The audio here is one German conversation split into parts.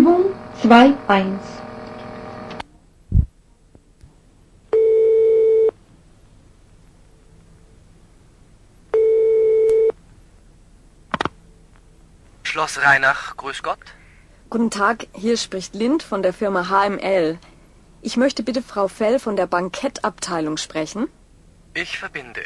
Übung 2.1. Schloss Rheinach, grüß Gott. Guten Tag, hier spricht Lind von der Firma HML. Ich möchte bitte Frau Fell von der Bankettabteilung sprechen. Ich verbinde.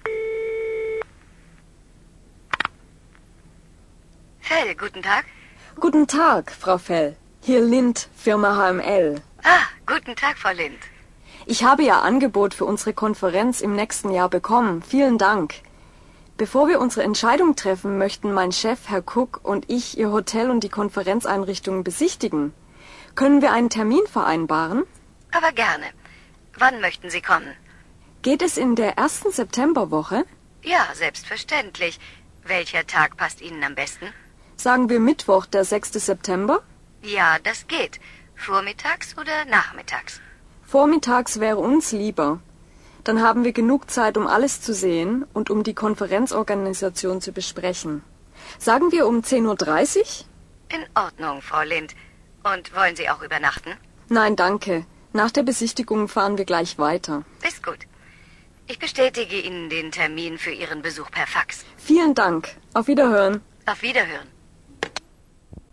Fell, guten Tag. Guten Tag, Frau Fell. Hier Lind, Firma HML. Ah, guten Tag, Frau Lind. Ich habe Ihr Angebot für unsere Konferenz im nächsten Jahr bekommen. Vielen Dank. Bevor wir unsere Entscheidung treffen, möchten mein Chef, Herr Cook, und ich Ihr Hotel und die Konferenzeinrichtungen besichtigen. Können wir einen Termin vereinbaren? Aber gerne. Wann möchten Sie kommen? Geht es in der ersten Septemberwoche? Ja, selbstverständlich. Welcher Tag passt Ihnen am besten? Sagen wir Mittwoch, der 6. September? Ja, das geht. Vormittags oder nachmittags? Vormittags wäre uns lieber. Dann haben wir genug Zeit, um alles zu sehen und um die Konferenzorganisation zu besprechen. Sagen wir um 10:30 Uhr? In Ordnung, Frau Lind. Und wollen Sie auch übernachten? Nein, danke. Nach der Besichtigung fahren wir gleich weiter. Ist gut. Ich bestätige Ihnen den Termin für Ihren Besuch per Fax. Vielen Dank. Auf Wiederhören. Auf Wiederhören.